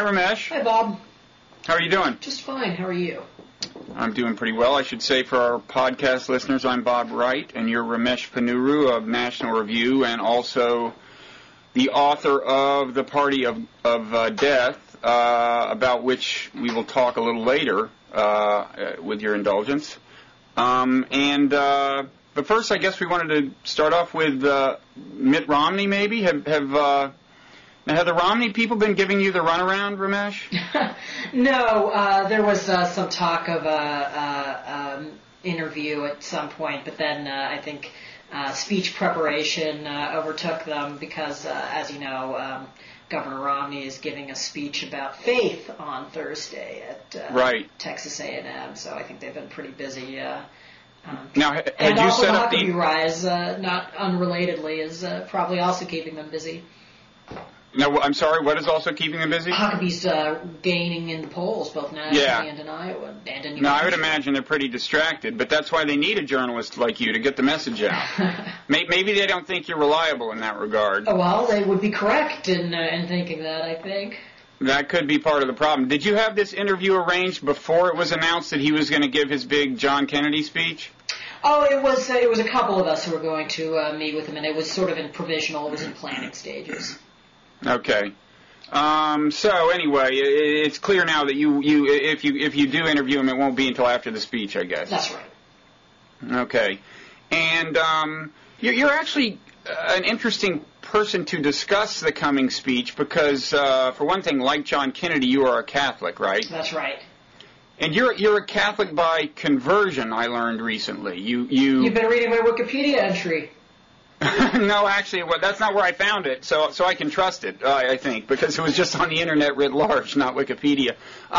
Hi, Ramesh. Hi, Bob. How are you doing? Just fine. How are you? I'm doing pretty well. I should say for our podcast listeners, I'm Bob Wright, and you're Ramesh Ponnuru of National Review, and also the author of The Party of Death, about which we will talk a little later, with your indulgence. But first, I guess we wanted to start off with Mitt Romney, maybe. Have the Romney people been giving you the runaround, Ramesh? No, there was some talk of an interview at some point, but then I think speech preparation overtook them because, as you know, Governor Romney is giving a speech about faith on Thursday at Texas A&M, so I think they've been pretty busy. Now, had and you also set the up Huckabee rise, not unrelatedly, is probably also keeping them busy. No, I'm sorry, what is also keeping them busy? Huckabee's gaining in the polls, both nationally and in Iowa. And in New No, I Hampshire. would imagine they're pretty distracted, but that's why they need a journalist like you to get the message out. Maybe they don't think you're reliable in that regard. Oh, well, they would be correct in thinking that, I think. That could be part of the problem. Did you have this interview arranged before it was announced that he was going to give his big John Kennedy speech? Oh, it was a couple of us who were going to meet with him, and it was sort of in provisional, it was in planning stages. Okay. So anyway, it's clear now that if you do interview him, it won't be until after the speech, I guess. That's right. Okay. And you're actually an interesting person to discuss the coming speech because, for one thing, like John Kennedy, you are a Catholic, right? That's right. And you're a Catholic by conversion, I learned recently. You've been reading my Wikipedia entry. No, actually, that's not where I found it, so I can trust it, I think, because it was just on the Internet writ large, not Wikipedia.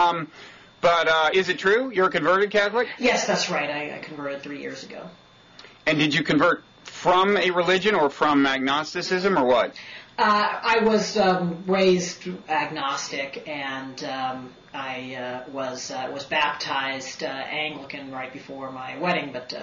But is it true? You're a converted Catholic? Yes, that's right. I converted 3 years ago. And did you convert from a religion or from agnosticism or what? I was raised agnostic, and I was baptized Anglican right before my wedding, but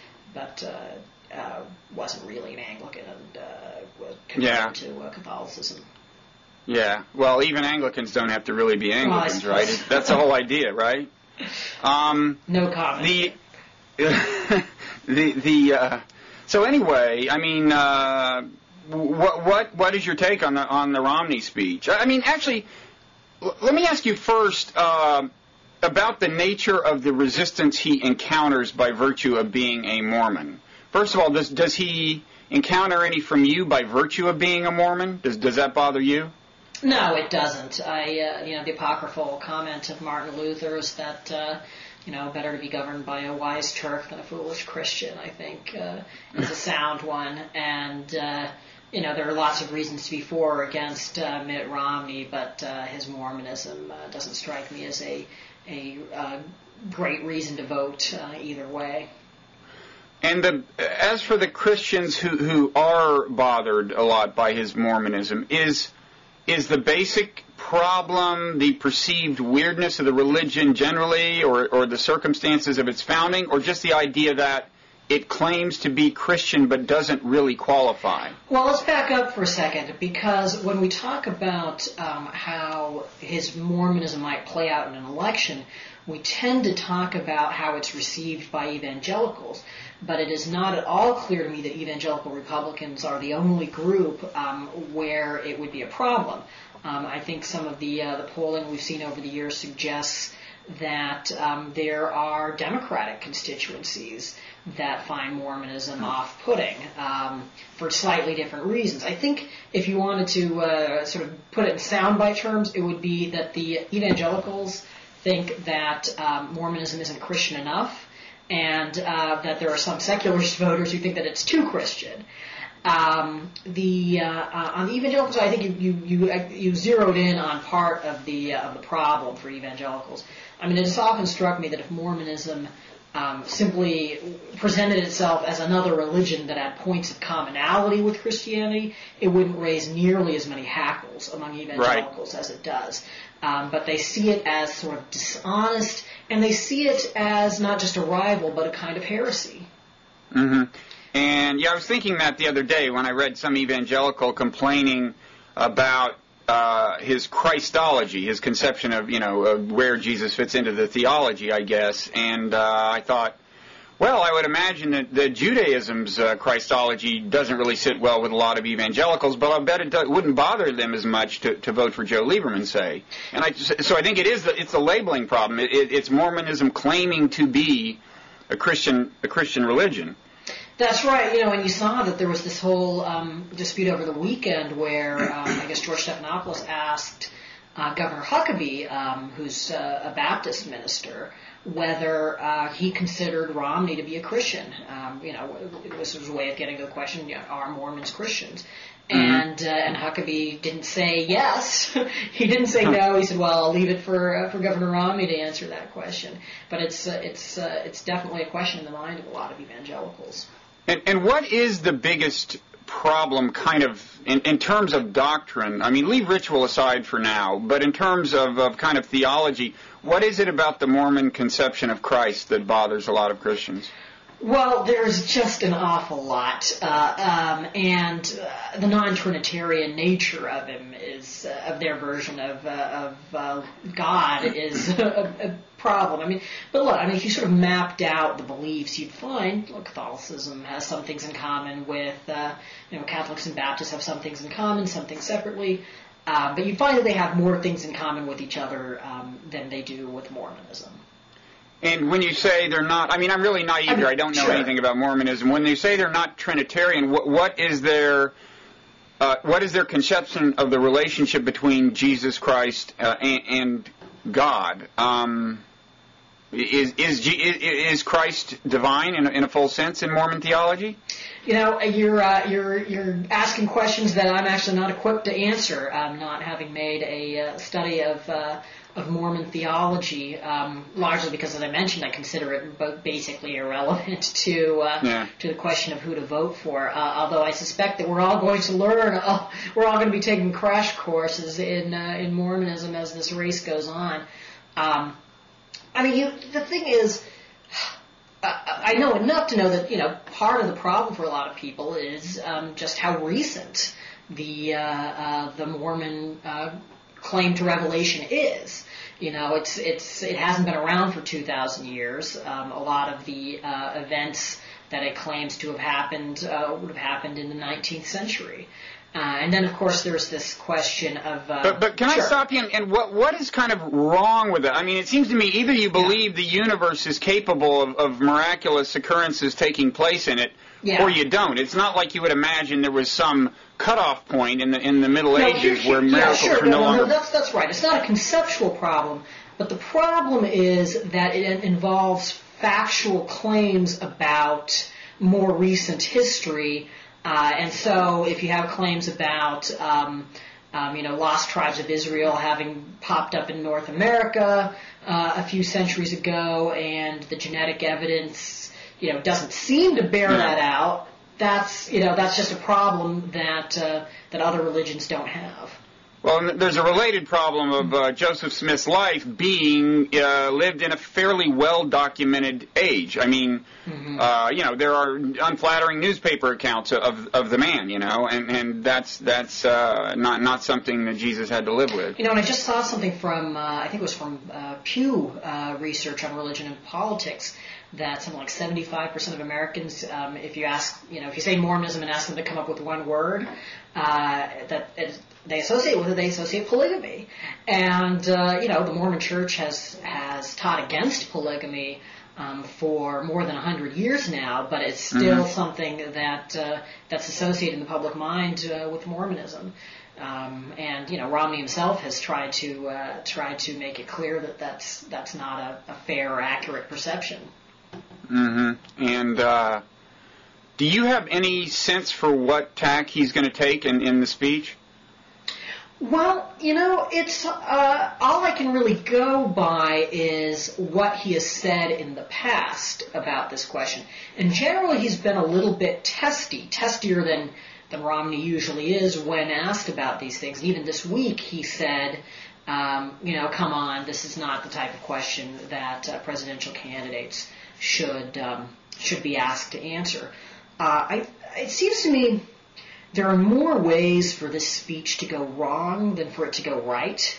wasn't really an Anglican and was converted to Catholicism. Yeah. Well, even Anglicans don't have to really be Anglicans, right? That's the whole idea, right? No comment. So anyway, I mean, what is your take on the Romney speech? I mean, actually, let me ask you first about the nature of the resistance he encounters by virtue of being a Mormon. First of all, does he encounter any from you by virtue of being a Mormon? Does that bother you? No, it doesn't. The apocryphal comment of Martin Luther is that, better to be governed by a wise Turk than a foolish Christian, I think, is a sound one. And, there are lots of reasons to be for or against Mitt Romney, but his Mormonism doesn't strike me as a great reason to vote either way. And as for the Christians who are bothered a lot by his Mormonism, is the basic problem the perceived weirdness of the religion generally, or the circumstances of its founding, or just the idea that it claims to be Christian but doesn't really qualify? Well, let's back up for a second, because when we talk about how his Mormonism might play out in an election, we tend to talk about how it's received by evangelicals, but it is not at all clear to me that evangelical Republicans are the only group where it would be a problem. I think some of the polling we've seen over the years suggests that there are Democratic constituencies that find Mormonism off-putting for slightly different reasons. I think if you wanted to sort of put it in soundbite terms, it would be that the evangelicals think that Mormonism isn't Christian enough, and that there are some secularist voters who think that it's too Christian. On the evangelicals, I think you zeroed in on part of the problem for evangelicals. I mean, it has often struck me that if Mormonism simply presented itself as another religion that had points of commonality with Christianity, it wouldn't raise nearly as many hackles among evangelicals as it does. But they see it as sort of dishonest, and they see it as not just a rival, but a kind of heresy. Mm-hmm. And, I was thinking that the other day when I read some evangelical complaining about his Christology, his conception of, of where Jesus fits into the theology, I guess. And I thought, well, I would imagine that Judaism's Christology doesn't really sit well with a lot of evangelicals, but I bet it wouldn't bother them as much to vote for Joe Lieberman, say. And so I think it's the labeling problem. It's Mormonism claiming to be a Christian religion. That's right. And you saw that there was this whole dispute over the weekend where I guess George Stephanopoulos asked Governor Huckabee, who's a Baptist minister, whether he considered Romney to be a Christian. This was a way of getting to the question: are Mormons Christians? And Huckabee didn't say yes. He didn't say no. He said, "Well, I'll leave it for Governor Romney to answer that question." But it's definitely a question in the mind of a lot of evangelicals. And what is the biggest problem, kind of, in terms of doctrine? I mean, leave ritual aside for now, but in terms of kind of theology, what is it about the Mormon conception of Christ that bothers a lot of Christians? Well, there's just an awful lot, and the non-Trinitarian nature of him is of their version of God is a problem. But look, if you sort of mapped out the beliefs, you'd find Catholicism has some things in common with Catholics and Baptists have some things in common, some things separately, but you find that they have more things in common with each other than they do with Mormonism. And when you say they're not, I'm really naive here. I don't know anything about Mormonism. When they say they're not Trinitarian, what is their conception of the relationship between Jesus Christ and God? Is Christ divine in a full sense in Mormon theology? You're asking questions that I'm actually not equipped to answer. Not having made a study of Mormon theology, largely because, as I mentioned, I consider it basically irrelevant to the question of who to vote for. Although I suspect that we're all going to learn, we're all going to be taking crash courses in Mormonism as this race goes on. The thing is, I know enough to know that part of the problem for a lot of people is just how recent the Mormon claim to revelation is. It hasn't been around for 2,000 years. A lot of the events that it claims to have happened would have happened in the 19th century. And then, of course, there's this question of... But can I stop you? And what is kind of wrong with it? It seems to me either you believe the universe is capable of miraculous occurrences taking place in it, or you don't. It's not like you would imagine there was some cutoff point in the Middle Ages where miracles were no longer... No, that's right. It's not a conceptual problem, but the problem is that it involves factual claims about more recent history. And so if you have claims about, lost tribes of Israel having popped up in North America a few centuries ago, and the genetic evidence, doesn't seem to bear that out, that's just a problem that other religions don't have. Well, there's a related problem of Joseph Smith's life being lived in a fairly well-documented age. There are unflattering newspaper accounts of the man, and that's not something that Jesus had to live with. And I just saw something from, I think it was from Pew Research on Religion and Politics, that something like 75% of Americans, if you say Mormonism and ask them to come up with one word, they associate with it, they associate polygamy. And, the Mormon Church has taught against polygamy for more than 100 years now, but it's still something that's associated in the public mind with Mormonism. And Romney himself has tried to make it clear that that's not a fair or accurate perception. Mm-hmm. And do you have any sense for what tack he's going to take in the speech? Well, it's all I can really go by is what he has said in the past about this question. And generally, he's been a little bit testier than Romney usually is when asked about these things. And even this week, he said, come on, this is not the type of question that presidential candidates should be asked to answer. It seems to me there are more ways for this speech to go wrong than for it to go right.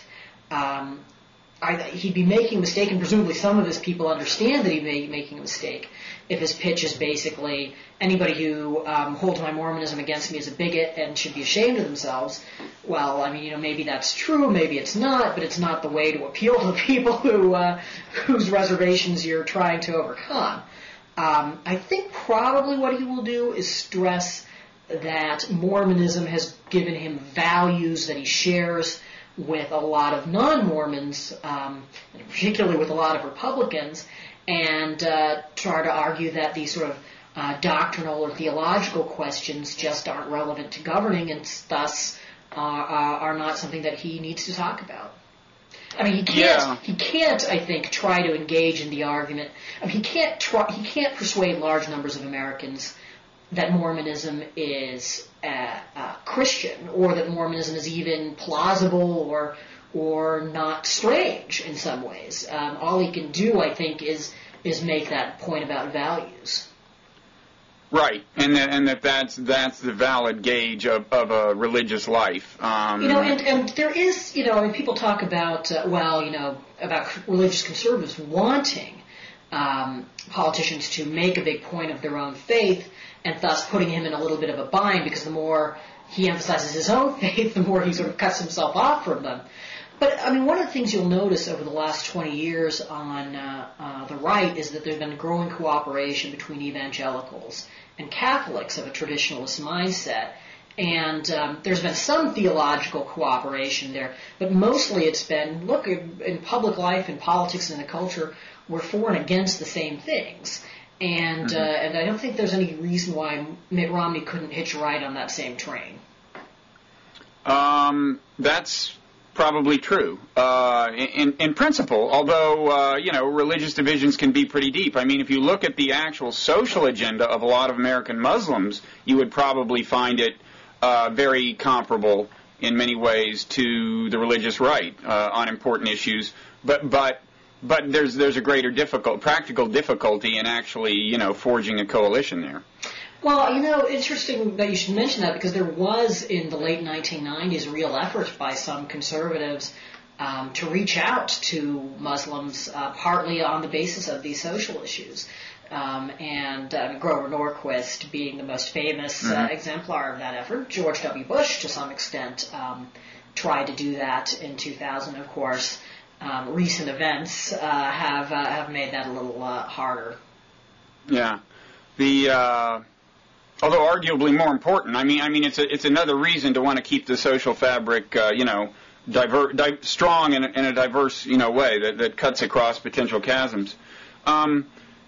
He'd be making a mistake, and presumably some of his people understand that he may be making a mistake if his pitch is basically anybody who holds my Mormonism against me is a bigot and should be ashamed of themselves. Well, I mean, maybe that's true, maybe it's not, but it's not the way to appeal to the people whose reservations you're trying to overcome. I think probably what he will do is stress that Mormonism has given him values that he shares with a lot of non-Mormons, particularly with a lot of Republicans, and try to argue that these sort of doctrinal or theological questions just aren't relevant to governing and thus are not something that he needs to talk about. I mean, he can't, I think, try to engage in the argument. I mean, he can't persuade large numbers of Americans that Mormonism is Christian, or that Mormonism is even plausible or not strange in some ways. All he can do, I think, is make that point about values. Right, and that's the valid gauge of a religious life. And there is, people talk about about religious conservatives wanting politicians to make a big point of their own faith, and thus putting him in a little bit of a bind, because the more he emphasizes his own faith, the more he sort of cuts himself off from them. But, I mean, one of the things you'll notice over the last 20 years on the right is that there's been growing cooperation between evangelicals and Catholics of a traditionalist mindset. And there's been some theological cooperation there, but mostly it's been, look, in public life, in politics, and in the culture, we're for and against the same things. And and I don't think there's any reason why Mitt Romney couldn't hitch a ride on that same train. That's probably true in principle, although religious divisions can be pretty deep. I mean, if you look at the actual social agenda of a lot of American Muslims, you would probably find it very comparable in many ways to the religious right on important issues. But there's a greater practical difficulty in actually forging a coalition there. Well, interesting that you should mention that, because there was in the late 1990s a real effort by some conservatives to reach out to Muslims, partly on the basis of these social issues. And Grover Norquist being the most famous exemplar of that effort. George W. Bush, to some extent, tried to do that in 2000, of course. Recent events have made that a little harder. Yeah. Although arguably more important, I mean, it's another reason to want to keep the social fabric, strong in a diverse, way that cuts across potential chasms. I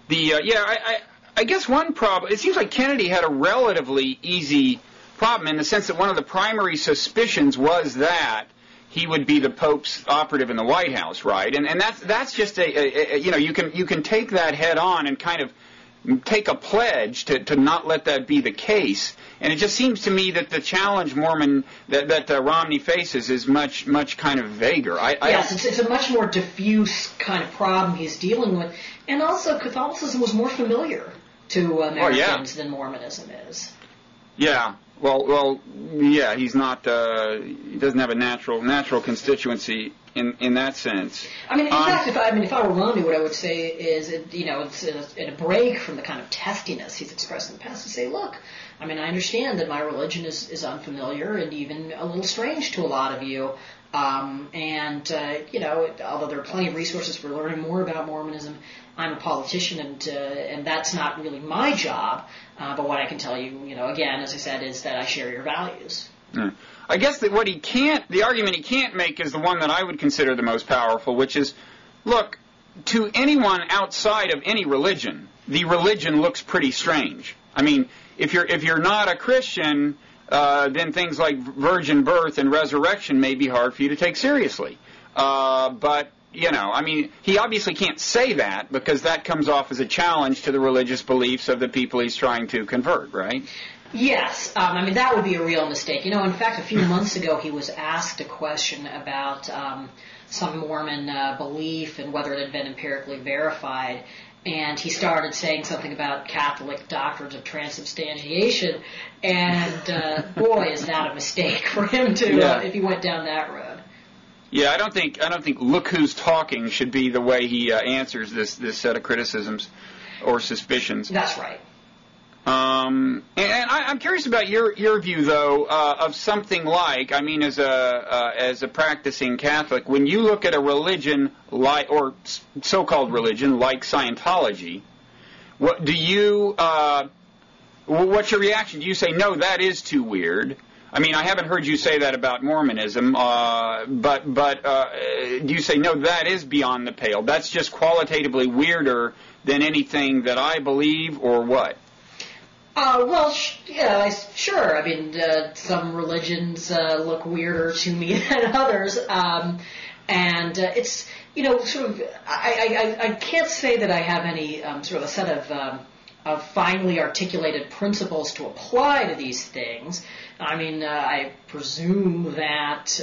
guess one problem. It seems like Kennedy had a relatively easy problem in the sense that one of the primary suspicions was that he would be the Pope's operative in the White House, right? And that's just you can take that head on and kind of take a pledge to not let that be the case. And it just seems to me that the challenge that Romney faces is much kind of vaguer. It's a much more diffuse kind of problem he's dealing with. And also, Catholicism was more familiar to Americans than Mormonism is. Yeah. Well, yeah. He's not. He doesn't have a natural constituency in that sense. I mean, in fact, if I were Romney, what I would say is, it's in a break from the kind of testiness he's expressed in the past, to say, look, I mean, I understand that my religion is unfamiliar and even a little strange to a lot of you. Although there are plenty of resources for learning more about Mormonism, I'm a politician, and that's not really my job. But what I can tell you, again, as I said, is that I share your values. Yeah. I guess that the argument he can't make is the one that I would consider the most powerful, which is, look, to anyone outside of any religion, the religion looks pretty strange. I mean, if you're not a Christian, then things like virgin birth and resurrection may be hard for you to take seriously. But he obviously can't say that, because that comes off as a challenge to the religious beliefs of the people he's trying to convert, right? Yes. That would be a real mistake. In fact, a few months ago he was asked a question about some Mormon belief and whether it had been empirically verified. and he started saying something about Catholic doctrines of transubstantiation, and boy, is that a mistake for him to if he went down that road. Yeah, I don't think "look who's talking" should be the way he answers this set of criticisms or suspicions. That's right. And I'm curious about your view, though, of something like, I mean, as a practicing Catholic, when you look at a religion like, or so-called religion like Scientology, what do you? What's your reaction? Do you say, no, that is too weird? I mean, I haven't heard you say that about Mormonism, but do you say, no, that is beyond the pale? That's just qualitatively weirder than anything that I believe, or what? Well, sure. I mean, some religions look weirder to me than others, and it's, sort of. I can't say that I have any sort of a set of finely articulated principles to apply to these things. I mean, I presume that.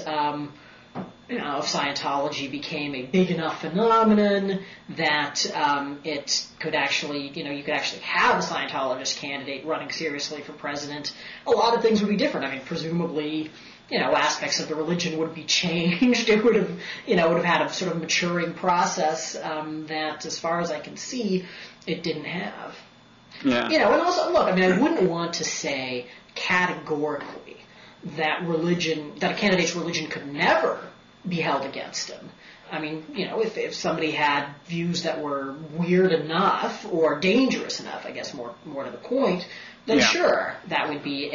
If Scientology became a big enough phenomenon that it could actually, you could actually have a Scientologist candidate running seriously for president, a lot of things would be different. I mean, presumably, aspects of the religion would be changed. It would have had a sort of maturing process that, as far as I can see, it didn't have. Yeah. And also, look, I mean, I wouldn't want to say categorically that a candidate's religion could never be held against him. I mean, if somebody had views that were weird enough or dangerous enough, I guess more to the point, then sure, that would be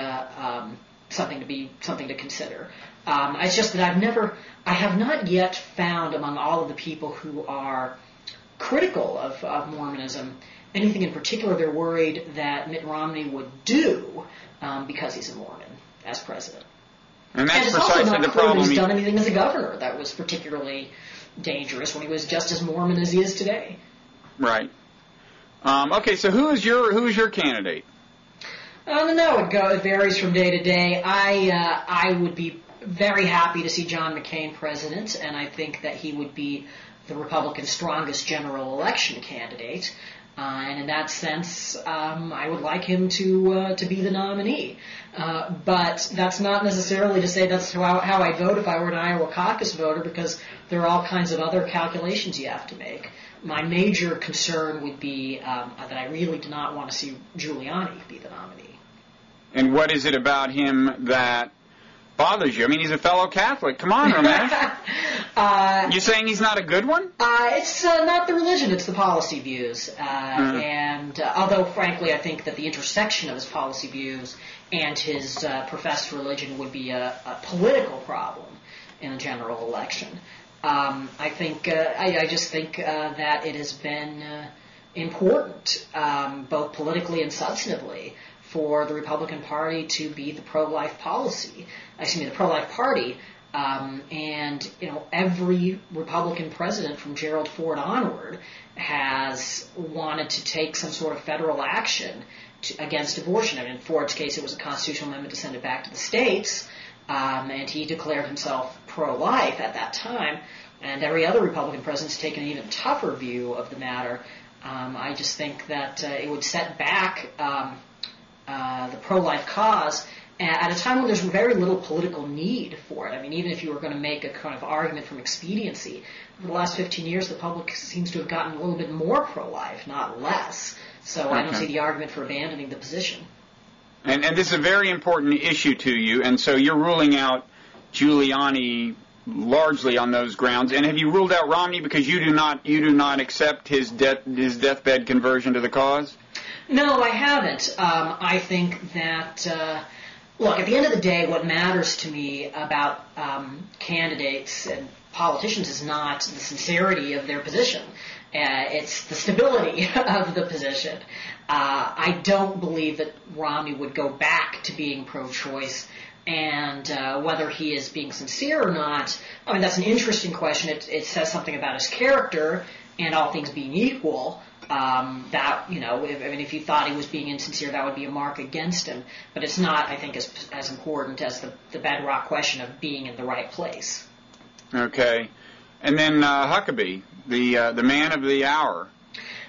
a something to consider. It's just that I have not yet found among all of the people who are critical of Mormonism anything in particular they're worried that Mitt Romney would do because he's a Mormon as president. And that's it's precisely also not the clear problem. That he's done anything as a governor that was particularly dangerous when he was just as Mormon as he is today. Right. Okay, so who is your candidate? I don't know. It varies from day to day. I would be very happy to see John McCain president, and I think that he would be the Republican strongest general election candidate. And in that sense, I would like him to be the nominee. But that's not necessarily to say that's how I'd vote if I were an Iowa caucus voter, because there are all kinds of other calculations you have to make. My major concern would be that I really do not want to see Giuliani be the nominee. And what is it about him that bothers you? I mean, he's a fellow Catholic. Come on, Ramesh. You saying he's not a good one? It's not the religion, it's the policy views. And although, frankly, I think that the intersection of his policy views and his professed religion would be a political problem in a general election. I just think that it has been important, both politically and substantively, for the Republican Party to be the pro-life party. And every Republican president from Gerald Ford onward has wanted to take some sort of federal action against abortion. I mean, in Ford's case, it was a constitutional amendment to send it back to the states, and he declared himself pro-life at that time. And every other Republican president's taken an even tougher view of the matter. I just think that it would set back the pro-life cause at a time when there's very little political need for it. I mean, even if you were going to make a kind of argument from expediency, over the last 15 years, the public seems to have gotten a little bit more pro-life, not less. So I don't see the argument for abandoning the position. And this is a very important issue to you, and so you're ruling out Giuliani largely on those grounds. And have you ruled out Romney because you do not accept his deathbed conversion to the cause? No, I haven't. I think that, look, at the end of the day, what matters to me about candidates and politicians is not the sincerity of their position. It's the stability of the position. I don't believe that Romney would go back to being pro-choice, and whether he is being sincere or not, I mean, that's an interesting question. It says something about his character, and all things being equal, if you thought he was being insincere, that would be a mark against him. But it's not, I think, as important as the bedrock question of being in the right place. Okay. And then Huckabee, the man of the hour.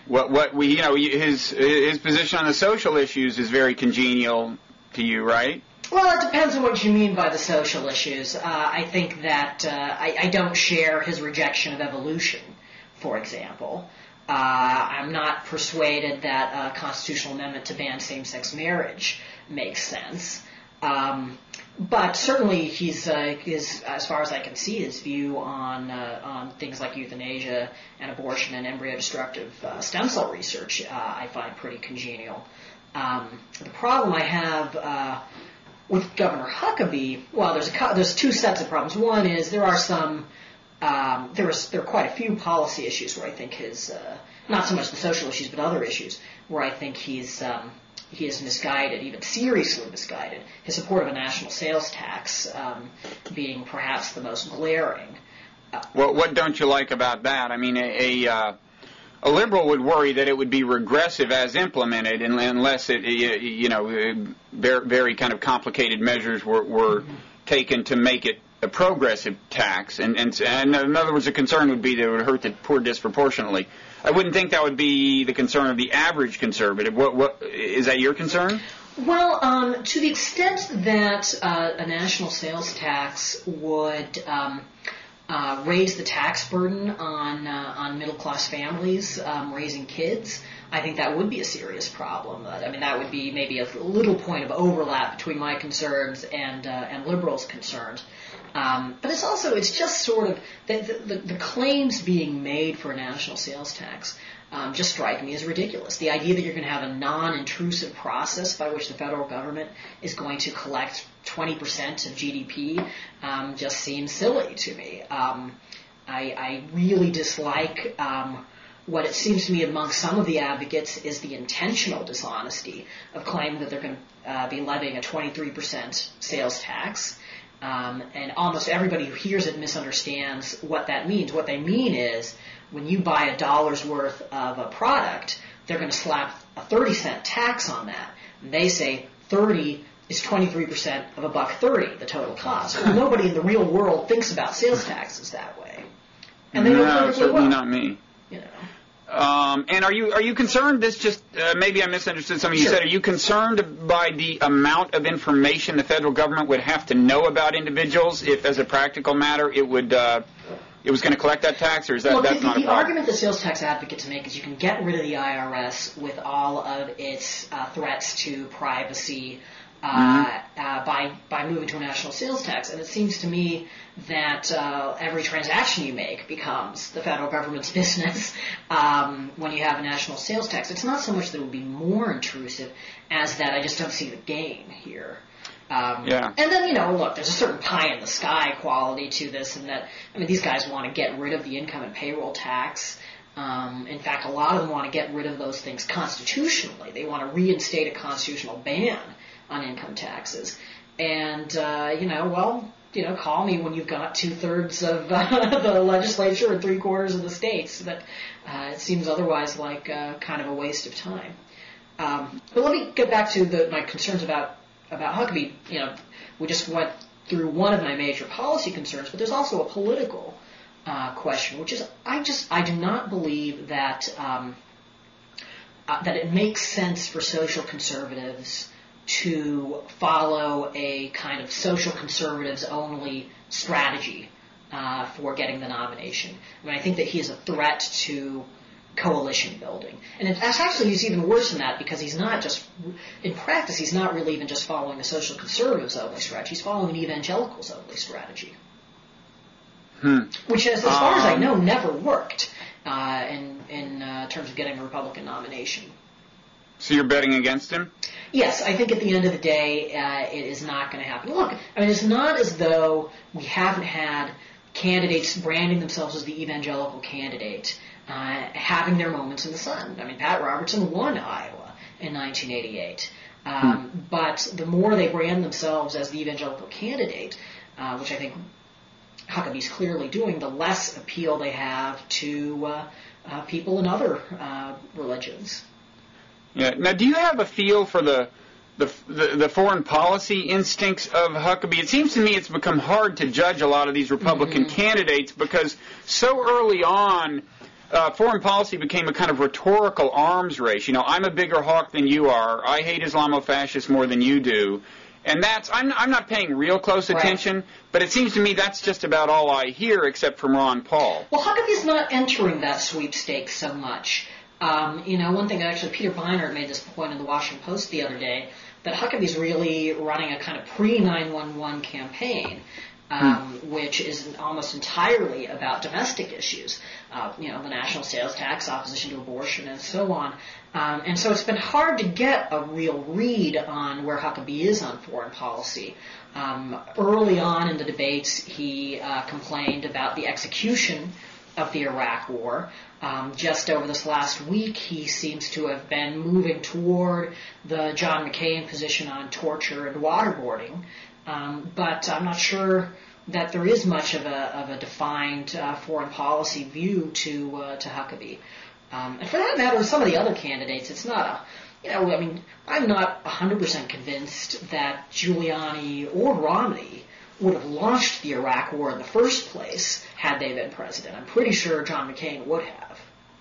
his position on the social issues is very congenial to you, right? Well, it depends on what you mean by the social issues. I think that I don't share his rejection of evolution, for example. I'm not persuaded that a constitutional amendment to ban same-sex marriage makes sense. But certainly his, as far as I can see, his view on things like euthanasia and abortion and embryo-destructive stem cell research I find pretty congenial. The problem I have with Governor Huckabee, well, there's two sets of problems. One is there are quite a few policy issues where I think not so much the social issues, but other issues where I think he is misguided, even seriously misguided. His support of a national sales tax being perhaps the most glaring. Well, what don't you like about that? I mean, a liberal would worry that it would be regressive as implemented unless very kind of complicated measures were taken to make it a progressive tax. And in other words, the concern would be that it would hurt the poor disproportionately. I wouldn't think that would be the concern of the average conservative. What is that your concern? Well, to the extent that a national sales tax would raise the tax burden on middle-class families raising kids, I think that would be a serious problem. I mean, that would be maybe a little point of overlap between my concerns and liberals' concerns. But it's just sort of the claims being made for a national sales tax just strike me as ridiculous. The idea that you're going to have a non-intrusive process by which the federal government is going to collect 20% of GDP just seems silly to me. I really dislike what it seems to me among some of the advocates is the intentional dishonesty of claiming that they're going to be levying a 23% sales tax. And almost everybody who hears it misunderstands what that means. What they mean is when you buy $1 worth of a product, they're going to slap a 30-cent tax on that. And they say 30 is 23% of $1.30, the total cost. Well, nobody in the real world thinks about sales taxes that way. And they no, certainly not me. You know. And are you concerned? This just maybe I misunderstood something you said. Are you concerned by the amount of information the federal government would have to know about individuals if, as a practical matter, it was going to collect that tax, or is that that's not a problem? The argument that sales tax advocates make is you can get rid of the IRS with all of its threats to privacy by moving to a national sales tax, and it seems to me that every transaction you make becomes the federal government's business when you have a national sales tax. It's not so much that it would be more intrusive as that I just don't see the gain here. And then, look, there's a certain pie-in-the-sky quality to this, and that, these guys want to get rid of the income and payroll tax. In fact, a lot of them want to get rid of those things constitutionally. They want to reinstate a constitutional ban on income taxes. And, call me when you've got 2/3 of the legislature and 3/4 of the states. But it seems otherwise like kind of a waste of time. But let me get back to my concerns about Huckabee. We just went through one of my major policy concerns, but there's also a political question, which is I do not believe that that it makes sense for social conservatives to follow a kind of social conservatives only strategy for getting the nomination. I think that he is a threat to coalition building. And he's even worse than that because he's not just, in practice, he's not really even just following a social conservatives only strategy. He's following an evangelicals only strategy. Which, as far as I know, never worked in terms of getting a Republican nomination. So you're betting against him? Yes, I think at the end of the day, it is not going to happen. Look, it's not as though we haven't had candidates branding themselves as the evangelical candidate having their moments in the sun. Pat Robertson won Iowa in 1988. But the more they brand themselves as the evangelical candidate, which I think Huckabee's clearly doing, the less appeal they have to people in other religions. Yeah. Now, do you have a feel for the foreign policy instincts of Huckabee? It seems to me it's become hard to judge a lot of these Republican candidates because so early on, foreign policy became a kind of rhetorical arms race. You know, I'm a bigger hawk than you are. I hate Islamofascists more than you do. And I'm not paying real close attention, but it seems to me that's just about all I hear except from Ron Paul. Well, Huckabee's not entering that sweepstakes so much. One thing actually, Peter Beinart made this point in the Washington Post the other day, that Huckabee's really running a kind of pre-911 campaign, which is almost entirely about domestic issues. The national sales tax, opposition to abortion, and so on. And so it's been hard to get a real read on where Huckabee is on foreign policy. Early on in the debates, he complained about the execution of the Iraq War. Just over this last week, he seems to have been moving toward the John McCain position on torture and waterboarding. But I'm not sure that there is much of a defined foreign policy view to Huckabee. And for that matter, some of the other candidates, it's not I'm not 100% convinced that Giuliani or Romney would have launched the Iraq War in the first place had they been president. I'm pretty sure John McCain would have.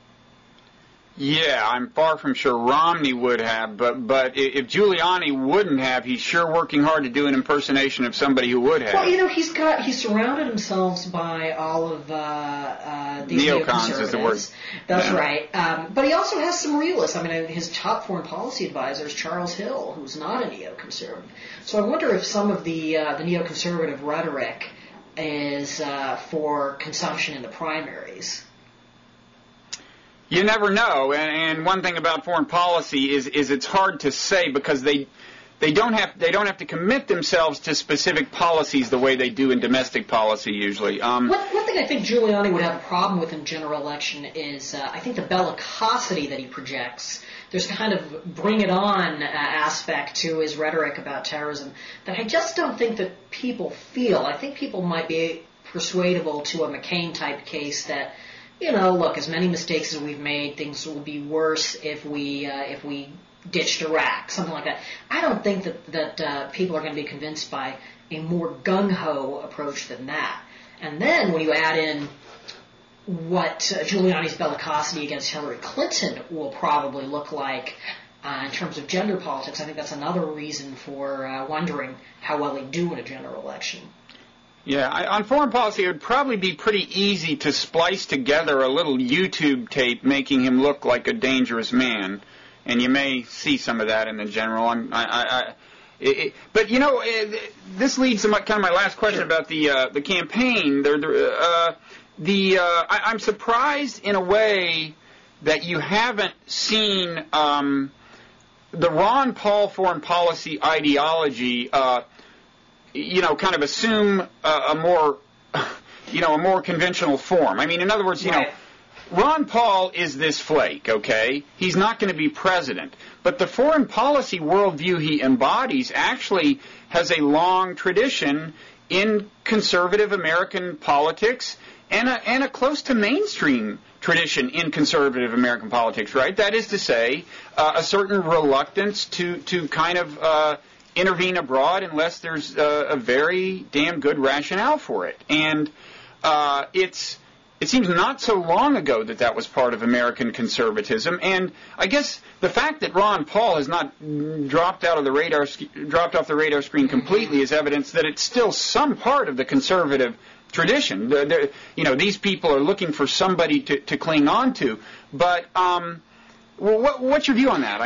Yeah, I'm far from sure Romney would have, but if Giuliani wouldn't have, he's sure working hard to do an impersonation of somebody who would have. Well, he's surrounded himself by all of these neocons is the word. That's right. But he also has some realists. I mean, his top foreign policy advisor is Charles Hill, who's not a neoconservative. So I wonder if some of the neoconservative rhetoric is for consumption in the primaries. You never know, and one thing about foreign policy is it's hard to say because they don't have to commit themselves to specific policies the way they do in domestic policy usually. One thing I think Giuliani would have a problem with in general election is I think the bellicosity that he projects. There's a kind of bring it on aspect to his rhetoric about terrorism that I just don't think that people feel. I think people might be persuadable to a McCain type case that, look, as many mistakes as we've made, things will be worse if we ditched Iraq, something like that. I don't think that people are going to be convinced by a more gung-ho approach than that. And then when you add in what Giuliani's bellicosity against Hillary Clinton will probably look like in terms of gender politics, I think that's another reason for wondering how well he'd do in a general election. Yeah, on foreign policy, it would probably be pretty easy to splice together a little YouTube tape making him look like a dangerous man, and you may see some of that in the general. But this leads to kind of my last question about the campaign. I'm surprised in a way that you haven't seen the Ron Paul foreign policy ideology. Kind of assume a more conventional form. I mean, in other words, Ron Paul is this flake, okay? He's not going to be president. But the foreign policy worldview he embodies actually has a long tradition in conservative American politics and a close to mainstream tradition in conservative American politics, right? That is to say, a certain reluctance to kind of intervene abroad unless there's a very damn good rationale for it. And it seems not so long ago that was part of American conservatism. And I guess the fact that Ron Paul has not dropped off the radar screen completely is evidence that it's still some part of the conservative tradition. These people are looking for somebody to cling on to. But what's your view on that?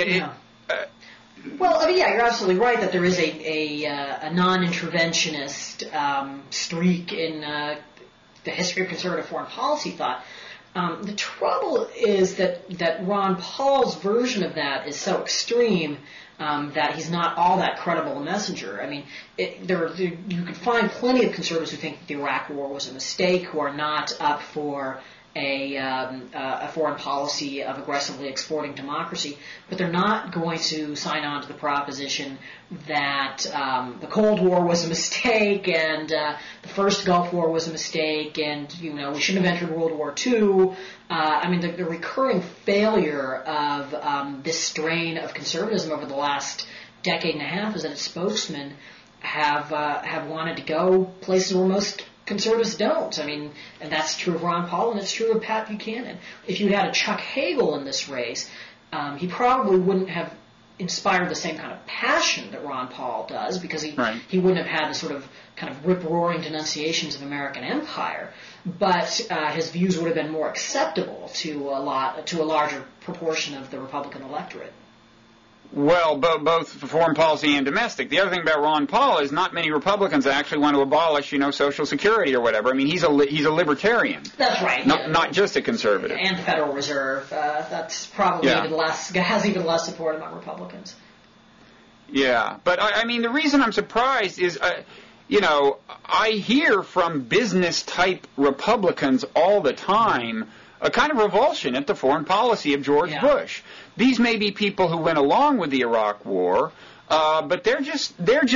You're absolutely right that there is a non-interventionist streak in the history of conservative foreign policy thought. The trouble is that Ron Paul's version of that is so extreme that he's not all that credible a messenger. I mean, you could find plenty of conservatives who think that the Iraq War was a mistake, who are not up for a foreign policy of aggressively exporting democracy, but they're not going to sign on to the proposition that the Cold War was a mistake and the first Gulf War was a mistake and we shouldn't have entered World War II. The recurring failure of this strain of conservatism over the last decade and a half is that its spokesmen have wanted to go places where most conservatives don't. I mean, and that's true of Ron Paul, and it's true of Pat Buchanan. If you had a Chuck Hagel in this race, he probably wouldn't have inspired the same kind of passion that Ron Paul does, because he wouldn't have had the sort of kind of rip-roaring denunciations of American empire. But his views would have been more acceptable to a larger proportion of the Republican electorate. Well, both for foreign policy and domestic. The other thing about Ron Paul is not many Republicans actually want to abolish, Social Security or whatever. I mean, he's a libertarian. That's right. Not just a conservative. And the Federal Reserve. That's probably has even less support among Republicans. Yeah, but I mean, the reason I'm surprised is, I hear from business-type Republicans all the time a kind of revulsion at the foreign policy of George Bush. These may be people who went along with the Iraq War, but they're just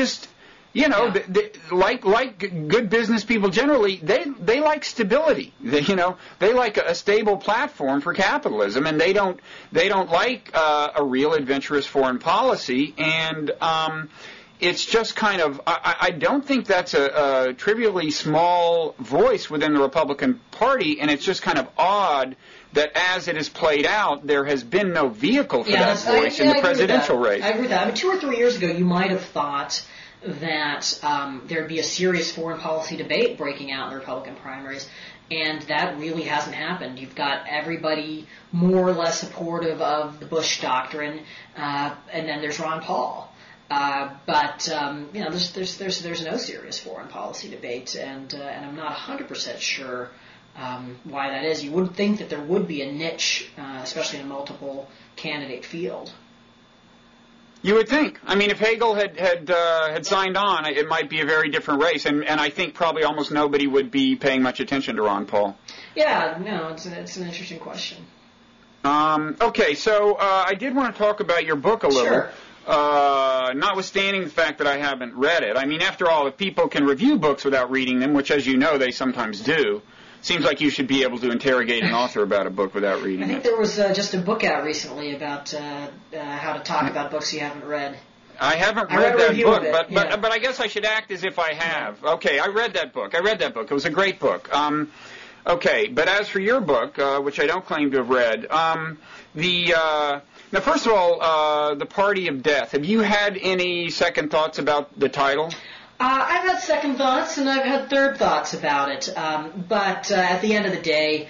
like good business people generally, they like stability. They like a stable platform for capitalism, and they don't like a real adventurous foreign policy. And it's just kind of, I don't think that's a trivially small voice within the Republican Party, and it's just kind of odd that as it is played out, there has been no vehicle for that voice in the presidential race. I agree with that. I mean, 2 or 3 years ago, you might have thought that there'd be a serious foreign policy debate breaking out in the Republican primaries, and that really hasn't happened. You've got everybody more or less supportive of the Bush doctrine, and then there's Ron Paul. But there's no serious foreign policy debate, and I'm not 100% sure why that is. You wouldn't think that there would be a niche, especially in a multiple candidate field. You would think. I mean, if Hagel had signed on, it might be a very different race, and I think probably almost nobody would be paying much attention to Ron Paul. Yeah, no, it's an interesting question. Okay, so I did want to talk about your book a little. Sure. Notwithstanding the fact that I haven't read it. I mean, after all, if people can review books without reading them, which, as you know, they sometimes do, seems like you should be able to interrogate an author about a book without reading it. I think there was just a book out recently about how to talk about books you haven't read. I haven't read that book, but I guess I should act as if I have. Okay, I read that book. It was a great book. Okay, but as for your book, which I don't claim to have read, now, first of all, The Party of Death. Have you had any second thoughts about the title? I've had second thoughts, and I've had third thoughts about it. But at the end of the day,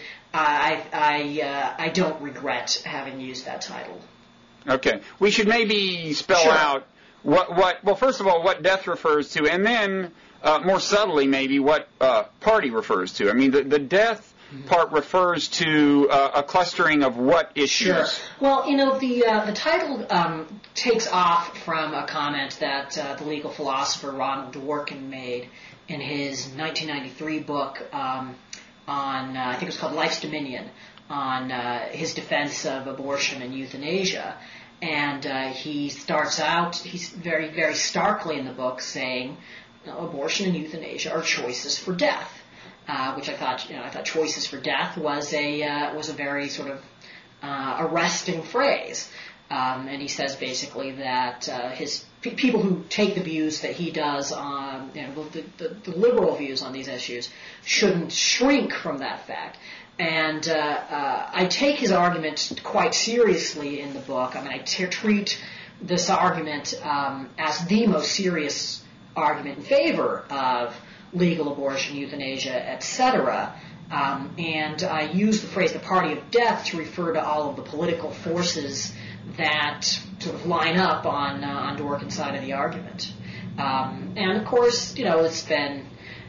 I don't regret having used that title. Okay. We should maybe spell out well, first of all, what death refers to, and then more subtly maybe what party refers to. I mean, the death part refers to a clustering of what issues? Sure. Well, the title takes off from a comment that the legal philosopher Ronald Dworkin made in his 1993 book on, I think it was called Life's Dominion, on his defense of abortion and euthanasia. And he starts out, he's very, very starkly in the book saying, abortion and euthanasia are choices for death. Which I thought choices for death was a very sort of arresting phrase, and he says basically that his people who take the views that he does on the liberal views on these issues shouldn't shrink from that fact. And I take his argument quite seriously in the book. I mean, I treat this argument as the most serious argument in favor of legal abortion, euthanasia, etc. And I use the phrase the party of death to refer to all of the political forces that sort of line up on Dworkin's side of the argument. And of course, it's been,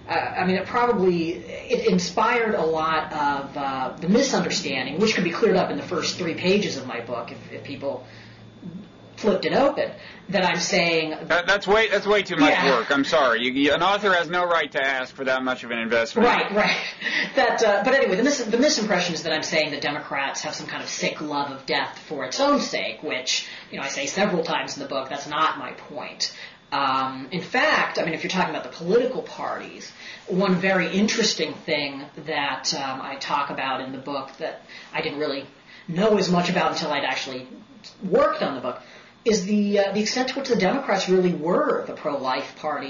it inspired a lot of the misunderstanding, which could be cleared up in the first 3 pages of my book if people flipped it open, that I'm saying... That's way too much work. I'm sorry. An author has no right to ask for that much of an investment. Right. But anyway, the misimpression is that I'm saying that Democrats have some kind of sick love of death for its own sake, which, I say several times in the book. That's not my point. In fact, if you're talking about the political parties, one very interesting thing that I talk about in the book that I didn't really know as much about until I'd actually worked on the book is the extent to which the Democrats really were the pro-life party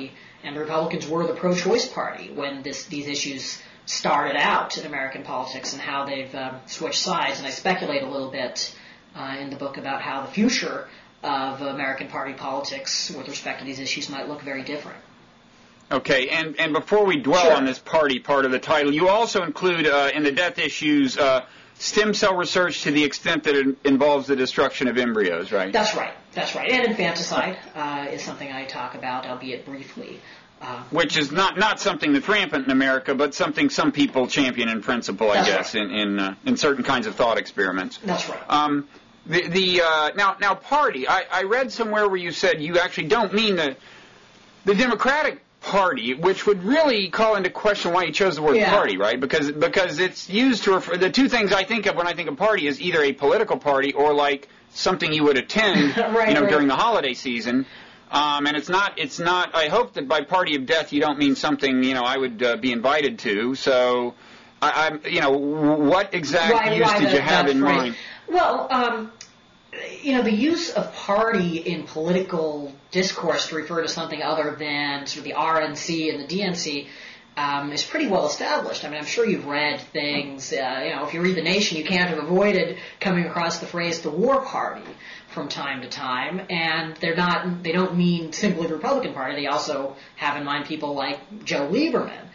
And the Republicans were the pro-choice party when these issues started out in American politics, and how they've switched sides. And I speculate a little bit in the book about how the future of American party politics with respect to these issues might look very different. Okay, and before we dwell on this party part of the title, you also include in the death issues stem cell research to the extent that it involves the destruction of embryos, right? That's right. And infanticide is something I talk about, albeit briefly. Which is not something that's rampant in America, but something some people champion in principle, I guess, right. in certain kinds of thought experiments. That's right. Now party. I read somewhere where you said you actually don't mean the Democratic Party, which would really call into question why you chose the word party, right? Because it's used to refer. The two things I think of when I think of party is either a political party or like something you would attend, during the holiday season. And it's not. I hope that by party of death you don't mean something I would be invited to. So, what exact use did you have in mind? Well, the use of party in political discourse to refer to something other than sort of the RNC and the DNC is pretty well established. I mean, I'm sure you've read things. If you read The Nation, you can't have avoided coming across the phrase "the War Party" from time to time, and they don't mean simply the Republican Party. They also have in mind people like Joe Lieberman.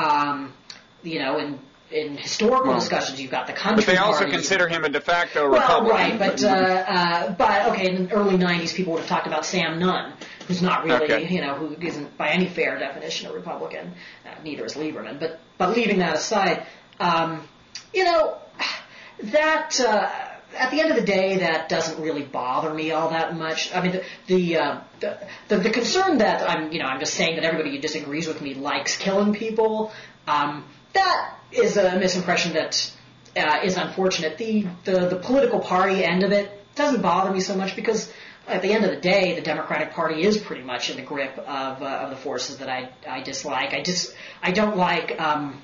In historical discussions, you've got the country. But they also party. Consider him a de facto Republican. Well, right, but okay, in the early '90s, people would have talked about Sam Nunn, who's not really, who isn't by any fair definition a Republican. Neither is Lieberman. But leaving that aside, that. At the end of the day, that doesn't really bother me all that much. I mean, the concern that I'm just saying that everybody who disagrees with me likes killing people. That is a misimpression that is unfortunate. The political party end of it doesn't bother me so much because at the end of the day, the Democratic Party is pretty much in the grip of the forces that I dislike. I don't like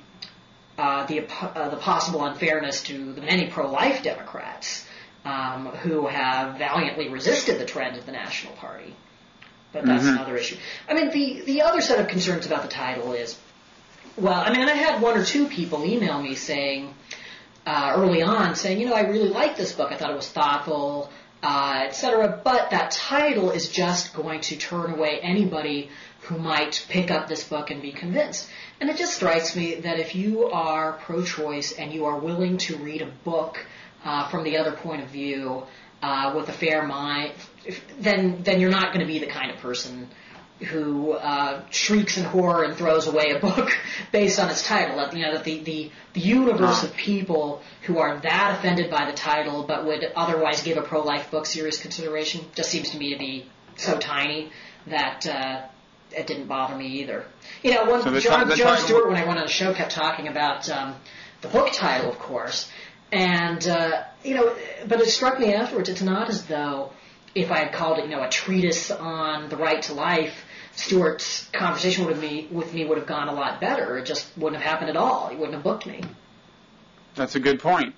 the possible unfairness to the many pro-life Democrats who have valiantly resisted the trend of the National Party. But that's another issue. I mean, the other set of concerns about the title is, I had one or two people email me saying, early on, saying, I really like this book. I thought it was thoughtful, etc. But that title is just going to turn away anybody who might pick up this book and be convinced. And it just strikes me that if you are pro-choice and you are willing to read a book from the other point of view with a fair mind, then you're not going to be the kind of person who shrieks in horror and throws away a book based on its title. That the universe of people who are that offended by the title but would otherwise give a pro-life book serious consideration just seems to me to be so tiny that it didn't bother me either. Jon Stewart, when I went on the show, kept talking about the book title, of course, and but it struck me afterwards. It's not as though if I had called it, a treatise on the right to life, Stewart's conversation with me would have gone a lot better. It just wouldn't have happened at all. He wouldn't have booked me. That's a good point.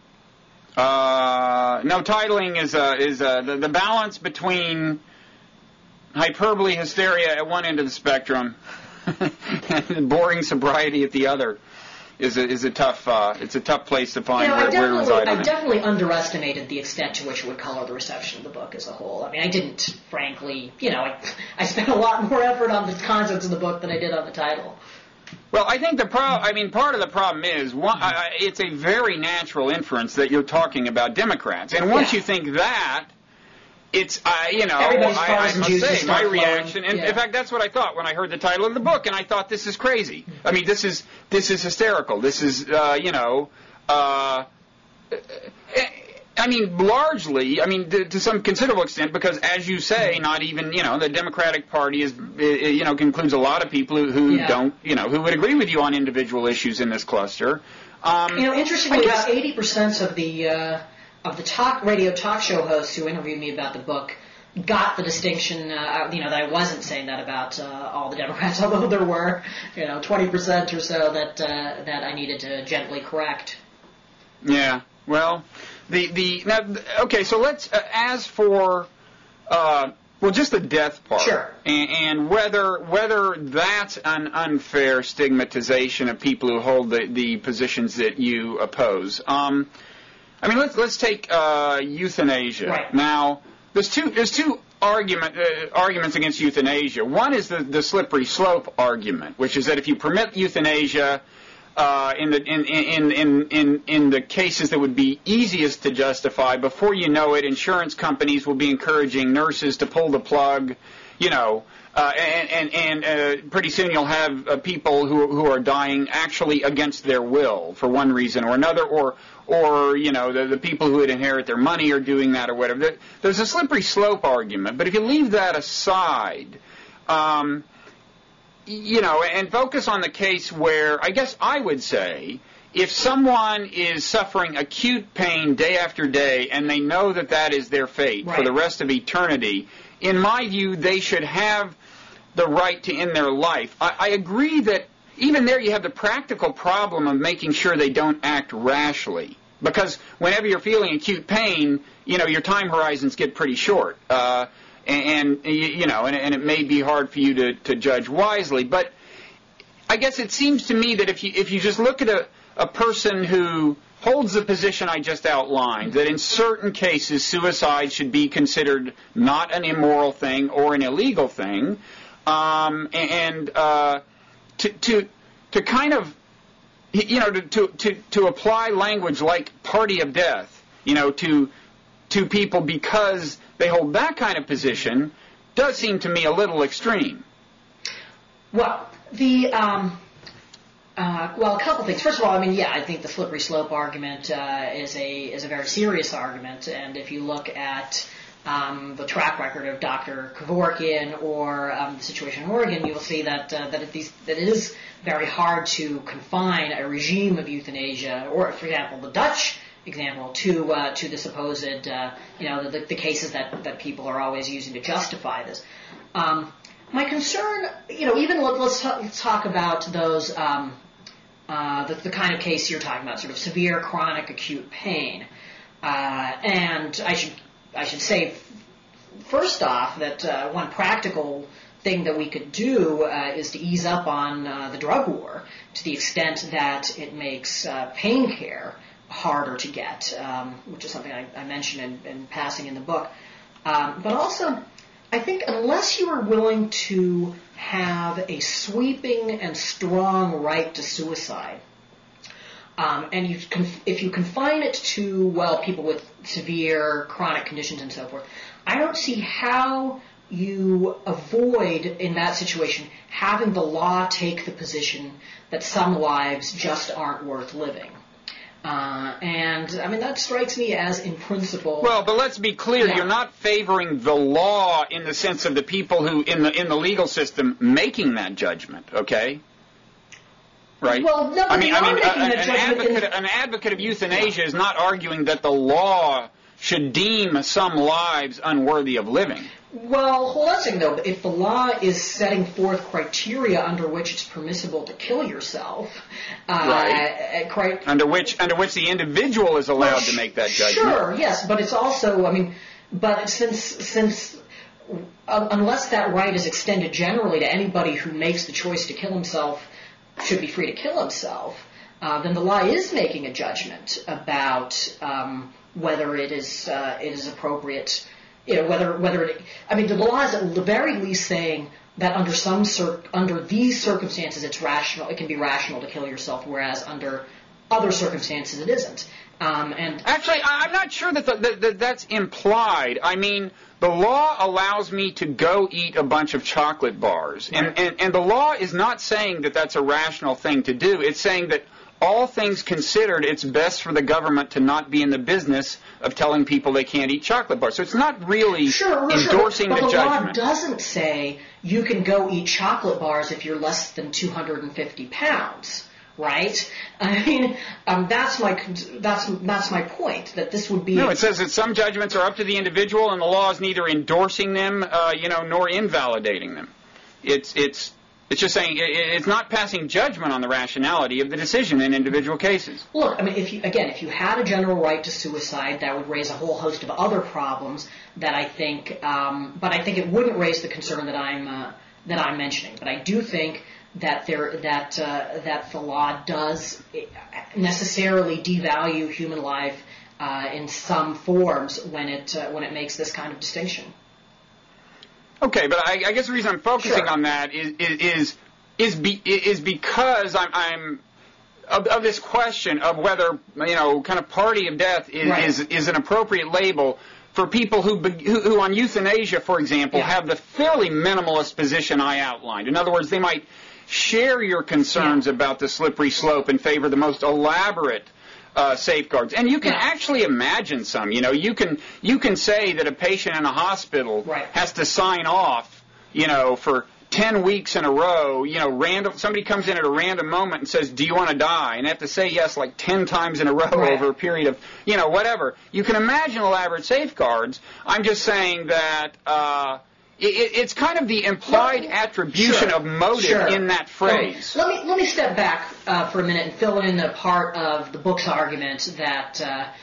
No, titling is the balance between hyperbole, hysteria at one end of the spectrum and boring sobriety at the other is a tough it's a tough place to find where to reside. I definitely underestimated the extent to which it would color the reception of the book as a whole. I mean, I didn't, frankly, I spent a lot more effort on the contents of the book than I did on the title. Well, I think part of the problem is it's a very natural inference that you're talking about Democrats, and once you think that, it's I must say my reaction. And in fact, that's what I thought when I heard the title of the book, and I thought, this is crazy. I mean, this is hysterical. This is largely, to some considerable extent, because as you say, not even the Democratic Party is includes a lot of people who don't who would agree with you on individual issues in this cluster. Interestingly, about 80% of the radio talk show hosts who interviewed me about the book got the distinction, that I wasn't saying that about all the Democrats, although there were, 20% or so that I needed to gently correct. Yeah. Well, okay. So let's as for Well, just the death part. Sure. And whether that's an unfair stigmatization of people who hold the positions that you oppose. I mean, let's take euthanasia. Right. Now, there's two arguments against euthanasia. One is the slippery slope argument, which is that if you permit euthanasia in the cases that would be easiest to justify, before you know it, insurance companies will be encouraging nurses to pull the plug, and pretty soon you'll have people who are dying actually against their will for one reason or another, or the people who would inherit their money are doing that or whatever. There's a slippery slope argument, but if you leave that aside, and focus on the case where, I guess I would say, if someone is suffering acute pain day after day and they know that that is their fate for the rest of eternity, in my view, they should have the right to end their life. I agree that even there you have the practical problem of making sure they don't act rashly. Because whenever you're feeling acute pain, your time horizons get pretty short. And it may be hard for you to judge wisely, but I guess it seems to me that if you just look at a person who holds the position I just outlined, that in certain cases suicide should be considered not an immoral thing or an illegal thing, to kind of to apply language like party of death, to people because they hold that kind of position does seem to me a little extreme. Well, a couple things. First of all, I think the slippery slope argument is a very serious argument, and if you look at the track record of Dr. Kevorkian or the situation in Oregon, you'll see that it is very hard to confine a regime of euthanasia, or for example, the Dutch example, to the supposed the cases that people are always using to justify this. My concern, even let's talk about those the kind of case you're talking about, sort of severe chronic acute pain, and I should say first off that one practical thing that we could do is to ease up on the drug war to the extent that it makes pain care harder to get, which is something I mentioned in passing in the book. But also, I think unless you are willing to have a sweeping and strong right to suicide, and if you confine it to, people with severe chronic conditions and so forth, I don't see how you avoid, in that situation, having the law take the position that some lives just aren't worth living. That strikes me as in principle. Well, but let's be clear, you're not favoring the law in the sense of the people who, in the legal system, making that judgment, okay? Right? Well, no, an advocate of euthanasia is not arguing that the law should deem some lives unworthy of living. Well, hold on a second, though. If the law is setting forth criteria under which it's permissible to kill yourself, right. under which the individual is allowed to make that judgment. Sure, yes, but it's also, but since unless that right is extended generally to anybody who makes the choice to kill himself should be free to kill himself, then the law is making a judgment about whether it is appropriate. The law is at the very least saying that under these circumstances it's rational. It can be rational to kill yourself, whereas under other circumstances it isn't. Actually, I'm not sure that that's implied. The law allows me to go eat a bunch of chocolate bars, right. and the law is not saying that that's a rational thing to do. It's saying that all things considered, it's best for the government to not be in the business of telling people they can't eat chocolate bars. So it's not really endorsing the judgment. But the law doesn't say you can go eat chocolate bars if you're less than 250 pounds, right? That's my point. That this would be. No, it says that some judgments are up to the individual, and the law is neither endorsing them, nor invalidating them. It's It's just saying it's not passing judgment on the rationality of the decision in individual cases. Look, I mean, if you had a general right to suicide, that would raise a whole host of other problems that I think, but I think it wouldn't raise the concern that I'm mentioning. But I do think that that the law does necessarily devalue human life in some forms when it makes this kind of distinction. Okay, but I guess the reason I'm focusing on that is because I'm of this question of whether kind of party of death is an appropriate label for people who on euthanasia, for example, have the fairly minimalist position I outlined. In other words, they might share your concerns about the slippery slope and favor the most elaborate safeguards. And you can actually imagine some. You can say that a patient in a hospital has to sign off, for 10 weeks in a row, somebody comes in at a random moment and says, do you want to die? And they have to say yes like 10 times in a row over a period of, whatever. You can imagine elaborate safeguards. I'm just saying that it's kind of the implied attribution of motive in that phrase. Let me step back for a minute and fill in the part of the book's argument that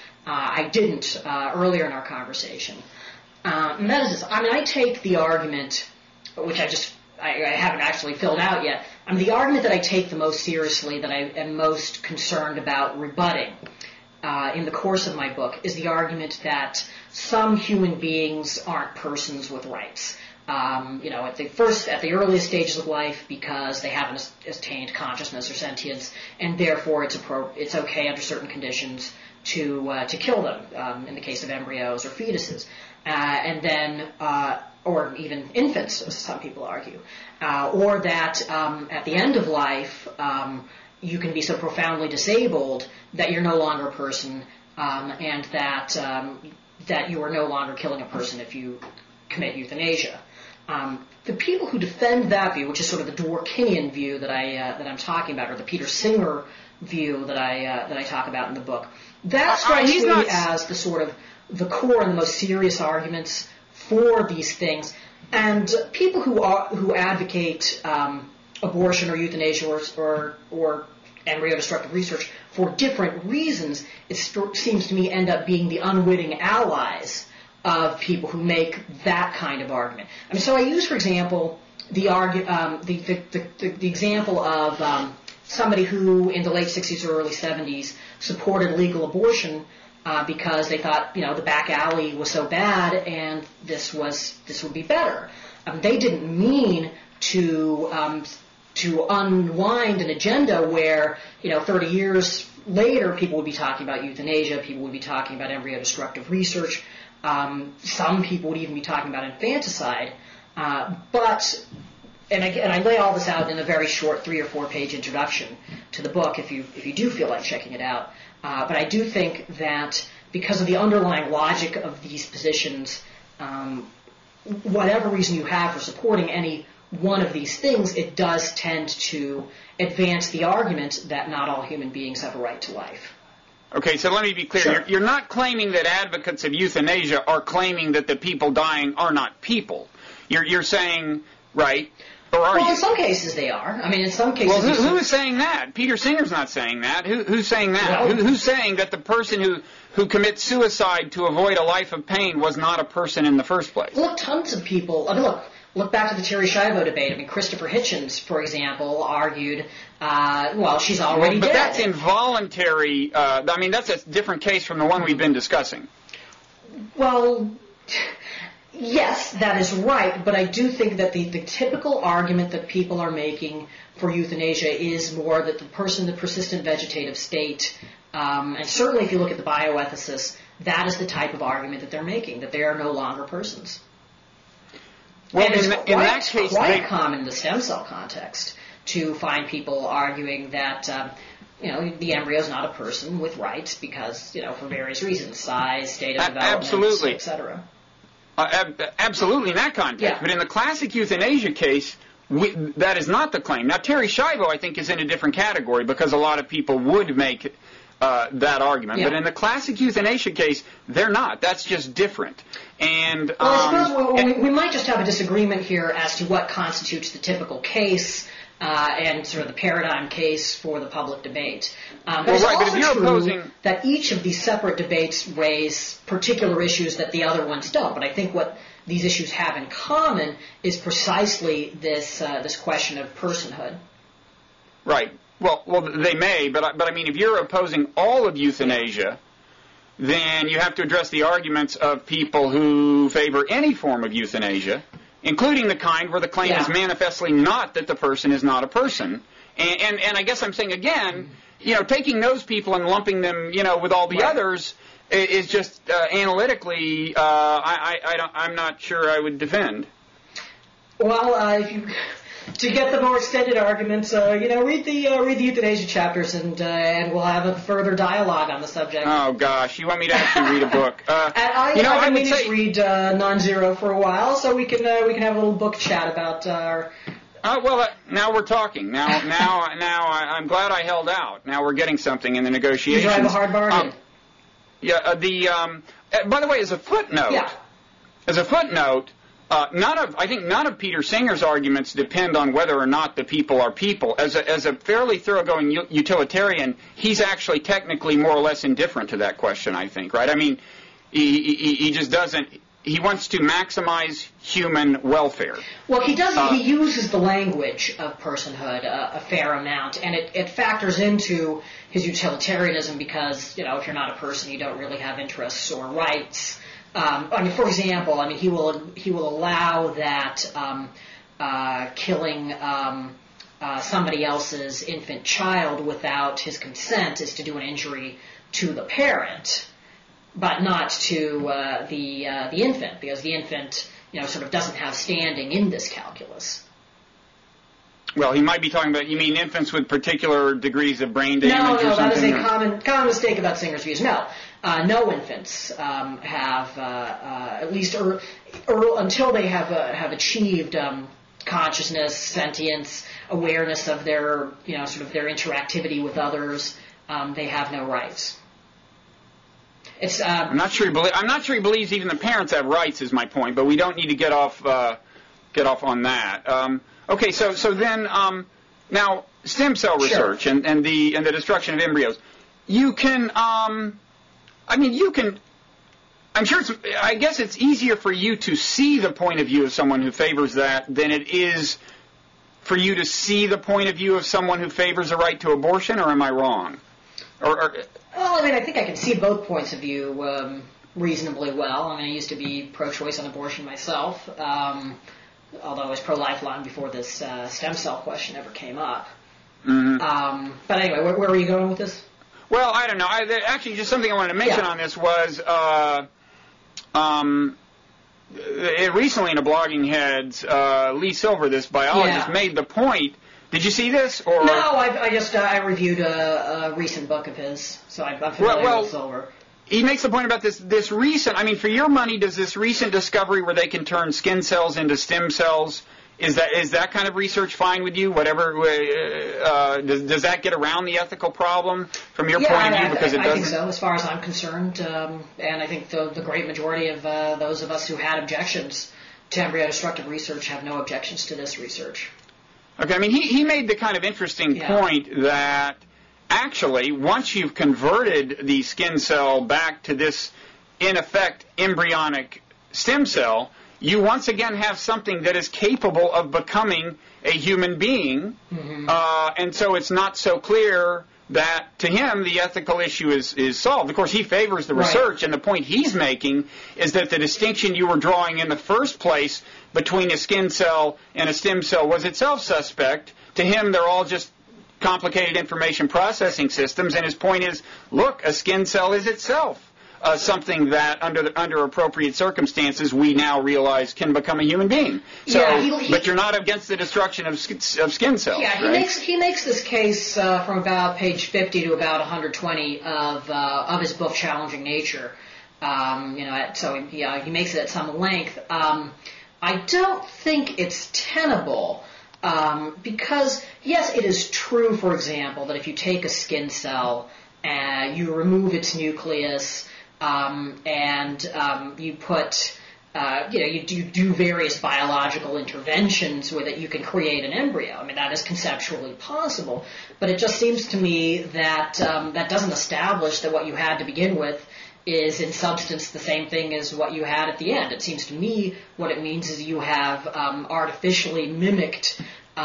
I didn't earlier in our conversation. And that is this. I mean, I take the argument, which I haven't actually filled out yet. I mean, the argument that I take the most seriously, that I am most concerned about rebutting in the course of my book, is the argument that some human beings aren't persons with rights. At the earliest stages of life, because they haven't attained consciousness or sentience, and therefore it's okay under certain conditions to kill them in the case of embryos or fetuses, and then or even infants, as some people argue, or that at the end of life you can be so profoundly disabled that you're no longer a person, and that you are no longer killing a person if you commit euthanasia. The people who defend that view, which is sort of the Dworkinian view that I'm talking about, or the Peter Singer view that I talk about in the book, that strikes me as the sort of the core and the most serious arguments for these things. And people who advocate abortion or euthanasia or embryo destructive research for different reasons, it seems to me end up being the unwitting allies of people who make that kind of argument. I mean, so I use, for example, the example of somebody who, in the late 60s or early 70s, supported legal abortion because they thought, the back alley was so bad and this would be better. They didn't mean to unwind an agenda where, 30 years later, people would be talking about euthanasia, people would be talking about embryo destructive research. Some people would even be talking about infanticide, but I lay all this out in a very short 3 or 4 page introduction to the book if you do feel like checking it out. But I do think that because of the underlying logic of these positions, whatever reason you have for supporting any one of these things, it does tend to advance the argument that not all human beings have a right to life. Okay, so let me be clear. Sure. You're not claiming that advocates of euthanasia are claiming that the people dying are not people. You're saying, right? Or are you? In some cases they are. I mean, in some cases... Well, who is saying that? Peter Singer's not saying that. Who's saying that? Well, who's saying that the person who commits suicide to avoid a life of pain was not a person in the first place? Look, tons of people... I mean, look back to the Terri Schiavo debate. I mean, Christopher Hitchens, for example, argued, she's already dead. But that's involuntary. That's a different case from the one we've been discussing. Well, yes, that is right, but I do think that the typical argument that people are making for euthanasia is more that the person in the persistent vegetative state, and certainly if you look at the bioethicists, that is the type of argument that they're making, that they are no longer persons. Well, and it's quite common in the stem cell context to find people arguing that, the embryo is not a person with rights because, for various reasons, size, state of development, et cetera. Absolutely in that context. Yeah. But in the classic euthanasia case, that is not the claim. Now, Terri Schiavo, I think, is in a different category because a lot of people would make that argument. Yeah. But in the classic euthanasia case, they're not. That's just different. And well, I suppose we might just have a disagreement here as to what constitutes the typical case and sort of the paradigm case for the public debate. But it's also but if you're true opposing that each of these separate debates raise particular issues that the other ones don't. But I think what these issues have in common is precisely this question of personhood. Right. Well, they may, but I mean, if you're opposing all of euthanasia, then you have to address the arguments of people who favor any form of euthanasia, including the kind where the claim is manifestly not that the person is not a person. And I guess I'm saying again, taking those people and lumping them, with all the others is just analytically, I'm not sure I would defend. Well, to get the more extended arguments, read the euthanasia chapters, and we'll have a further dialogue on the subject. Oh gosh, you want me to actually read a book? I would say read Non-Zero for a while, so we can have a little book chat about our. Now we're talking. Now I'm glad I held out. Now we're getting something in the negotiations. You drive a hard bargain. By the way, as a footnote. Yeah. As a footnote. I think none of Peter Singer's arguments depend on whether or not the people are people. As a fairly thoroughgoing utilitarian, he's actually technically more or less indifferent to that question, I think, right? I mean, he just doesn't. He wants to maximize human welfare. Well, he does. He uses the language of personhood a fair amount, and it factors into his utilitarianism because, if you're not a person, you don't really have interests or rights. For example, he will allow that killing somebody else's infant child without his consent is to do an injury to the parent, but not to the infant, because the infant sort of doesn't have standing in this calculus. Well, he might be talking about, you mean infants with particular degrees of brain damage or something? No, that is a common mistake about Singer's views. No infants have, at least until they have achieved consciousness, sentience, awareness of their, sort of their interactivity with others, they have no rights. I'm not sure he believes even the parents have rights, is my point, but we don't need to get off on that. Okay, so then now stem cell research and the destruction of embryos. You can I'm sure I guess it's easier for you to see the point of view of someone who favors that than it is for you to see the point of view of someone who favors a right to abortion, or am I wrong? Well, I think I can see both points of view reasonably well. I used to be pro-choice on abortion myself. Although I was pro-life long before this stem cell question ever came up. Mm-hmm. But anyway, where were you going with this? Well, I don't know. Actually, just something I wanted to mention on this was recently in a Blogging Heads, Lee Silver, this biologist, made the point. Did you see this? Or? No, I reviewed a recent book of his, so I'm familiar with Silver. He makes the point about this recent, for your money, does this recent discovery where they can turn skin cells into stem cells, is that kind of research fine with you? Whatever, does that get around the ethical problem from your point of view? Because it doesn't. I think so, as far as I'm concerned, and I think the great majority of those of us who had objections to embryo-destructive research have no objections to this research. Okay, he made the kind of interesting point that actually, once you've converted the skin cell back to this, in effect, embryonic stem cell, you once again have something that is capable of becoming a human being, and so it's not so clear that, to him, the ethical issue is solved. Of course, he favors the research, and the point he's making is that the distinction you were drawing in the first place between a skin cell and a stem cell was itself suspect. To him, they're all just complicated information processing systems, and his point is, look, a skin cell is itself something that, under appropriate circumstances, we now realize can become a human being. So, but you're not against the destruction of skin cells. Yeah, right? he makes this case from about page 50 to about 120 of his book Challenging Nature. So he makes it at some length. I don't think it's tenable. Because, yes, it is true, for example, that if you take a skin cell you remove its nucleus, and you put, you do various biological interventions with it, you can create an embryo. I mean, that is conceptually possible, but it just seems to me that that doesn't establish that what you had to begin with is in substance the same thing as what you had at the end. It seems to me what it means is you have artificially mimicked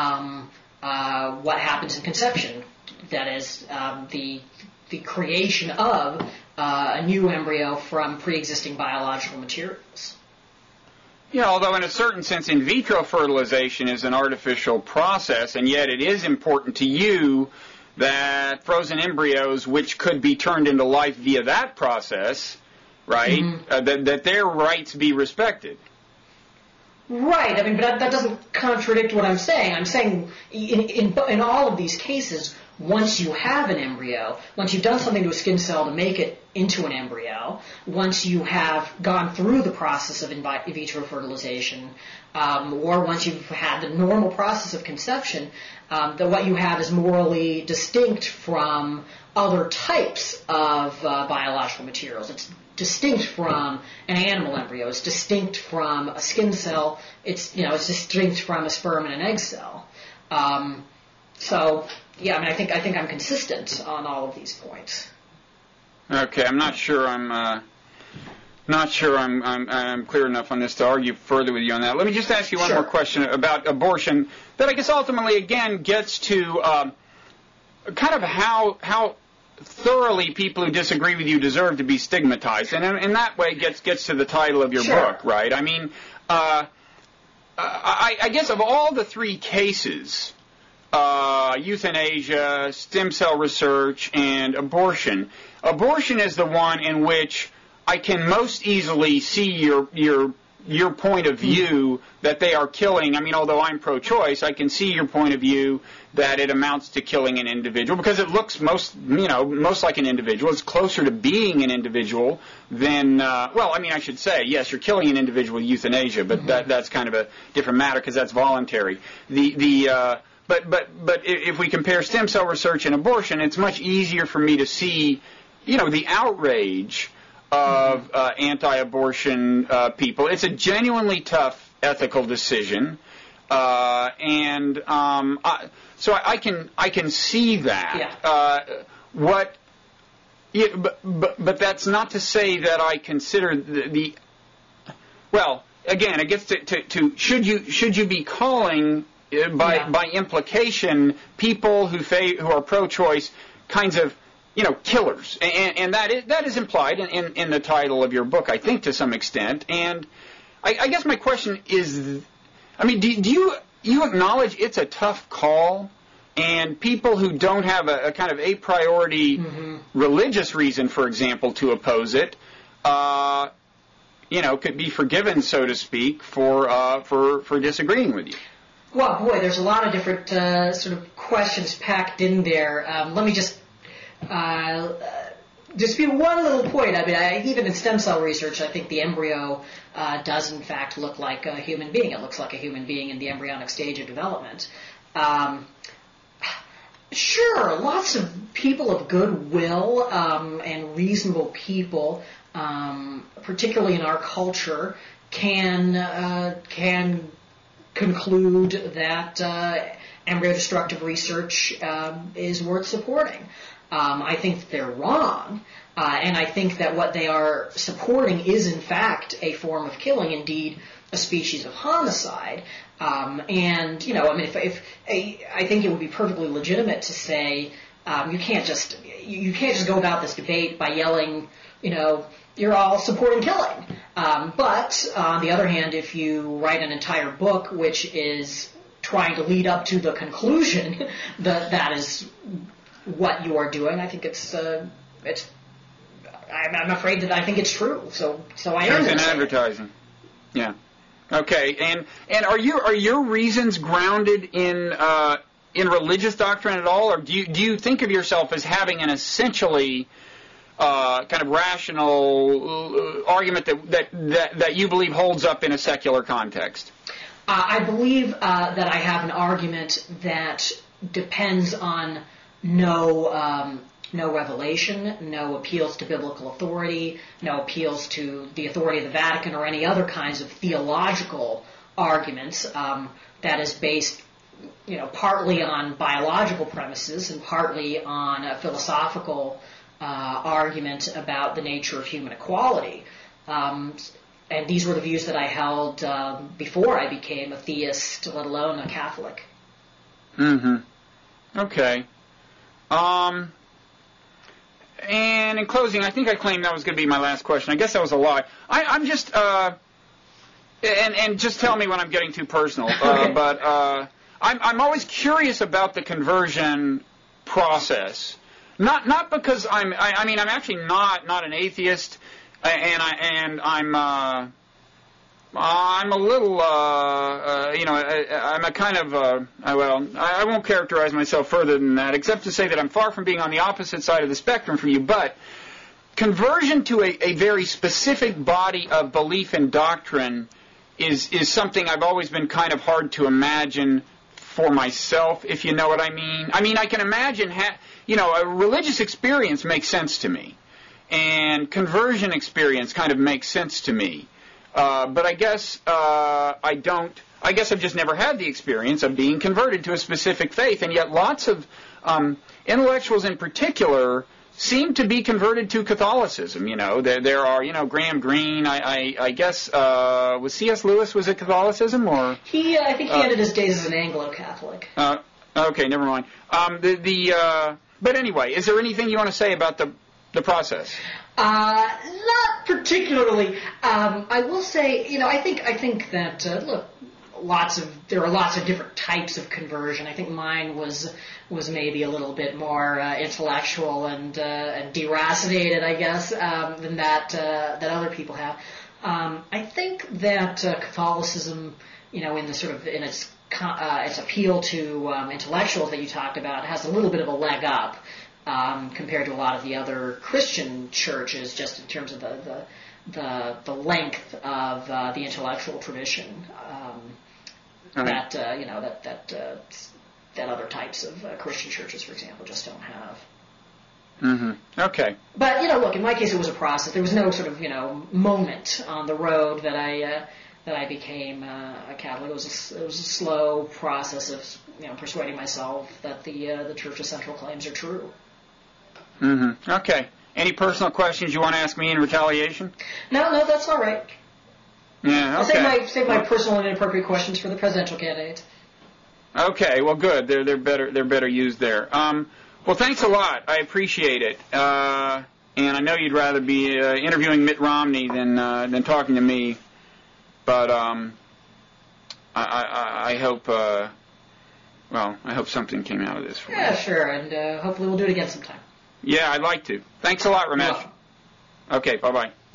what happens in conception. That is the creation of a new embryo from pre-existing biological materials. Yeah, although in a certain sense in vitro fertilization is an artificial process, and yet it is important to you that frozen embryos, which could be turned into life via that process, right, that their rights be respected. Right. I mean, but that doesn't contradict what I'm saying. I'm saying in all of these cases, once you have an embryo, once you've done something to a skin cell to make it into an embryo, once you have gone through the process of in vitro fertilization, or once you've had the normal process of conception, that what you have is morally distinct from other types of biological materials. It's distinct from an animal embryo. It's distinct from a skin cell. It's distinct from a sperm and an egg cell. So yeah, I mean, I think I'm consistent on all of these points. Okay, I'm not sure I'm clear enough on this to argue further with you on that. Let me just ask you one more question about abortion that I guess ultimately again gets to kind of how thoroughly people who disagree with you deserve to be stigmatized, and in that way gets to the title of your book, right? I mean, I guess of all the three cases, euthanasia, stem cell research, and abortion is the one in which I can most easily see your point of view that they are killing. I mean, although I'm pro-choice, I can see your point of view that it amounts to killing an individual because it looks most like an individual. It's closer to being an individual than, I should say, yes, you're killing an individual with euthanasia, but that's kind of a different matter because that's voluntary. But if we compare stem cell research and abortion, it's much easier for me to see, the outrage of anti-abortion people. It's a genuinely tough ethical decision, so I can see that. Yeah. But that's not to say that I consider the well. Again, it gets to should you be calling by implication people who are pro-choice kinds of killers, and that is implied in the title of your book, I think, to some extent. And I guess my question is, I mean, do you acknowledge it's a tough call, and people who don't have a kind of a priority religious reason, for example, to oppose it, could be forgiven, so to speak, for disagreeing with you? Well, boy, there's a lot of different sort of questions packed in there. Let me just dispute one little point. I mean, even in stem cell research, I think the embryo does in fact look like a human being. It looks like a human being in the embryonic stage of development. Sure, lots of people of goodwill and reasonable people, particularly in our culture, can conclude that embryo-destructive research is worth supporting. I think that they're wrong, and I think that what they are supporting is in fact a form of killing, indeed a species of homicide. I think it would be perfectly legitimate to say you can't just go about this debate by yelling, you're all supporting killing. But on the other hand, if you write an entire book which is trying to lead up to the conclusion that is what you are doing, I think I'm afraid that I think it's true. So I am. There's an advertising. Yeah. Okay. And are your reasons grounded in religious doctrine at all, or do you think of yourself as having an essentially kind of rational argument that you believe holds up in a secular context? I believe that I have an argument that depends on no no revelation, no appeals to biblical authority, no appeals to the authority of the Vatican or any other kinds of theological arguments. That is based, partly on biological premises and partly on a philosophical argument about the nature of human equality. And these were the views that I held before I became a theist, let alone a Catholic. Mm-hmm. Okay. And in closing, I think I claimed that was going to be my last question. I guess that was a lie. I'm just, and just tell me when I'm getting too personal. Okay. But I'm always curious about the conversion process. Not because I'm actually not an atheist, and I'm a little, I'm a kind of, I won't characterize myself further than that, except to say that I'm far from being on the opposite side of the spectrum from you, but conversion to a very specific body of belief and doctrine is something I've always been kind of hard to imagine for myself, if you know what I mean. I mean, I can imagine, a religious experience makes sense to me, and conversion experience kind of makes sense to me. But I guess I don't. I guess I've just never had the experience of being converted to a specific faith, and yet lots of intellectuals in particular seem to be converted to Catholicism. There are, Graham Greene. I guess was C.S. Lewis, was it Catholicism or? I think he ended his days as an Anglo-Catholic. Okay, never mind. But anyway, is there anything you want to say about the process? Not particularly. I will say, I think that look, there are lots of different types of conversion. I think mine was maybe a little bit more intellectual and deracinated, I guess, than that other people have. I think that Catholicism, in the sort of in its appeal to intellectuals that you talked about, has a little bit of a leg up. Compared to a lot of the other Christian churches, just in terms of the length of the intellectual tradition that other types of Christian churches, for example, just don't have. Mm-hmm. Okay. But look, in my case, it was a process. There was no sort of moment on the road that I became a Catholic. It was a slow process of persuading myself that the Church's central claims are true. Mm-hmm. Okay. Any personal questions you want to ask me in retaliation? No, that's all right. Yeah, okay. I'll save my personal and inappropriate questions for the presidential candidate. Okay, well, good. They're better used there. Well, thanks a lot. I appreciate it. And I know you'd rather be interviewing Mitt Romney than talking to me. But I hope. I hope something came out of this for you. Yeah, sure, and hopefully we'll do it again sometime. Yeah, I'd like to. Thanks a lot, Ramesh. Okay, bye-bye.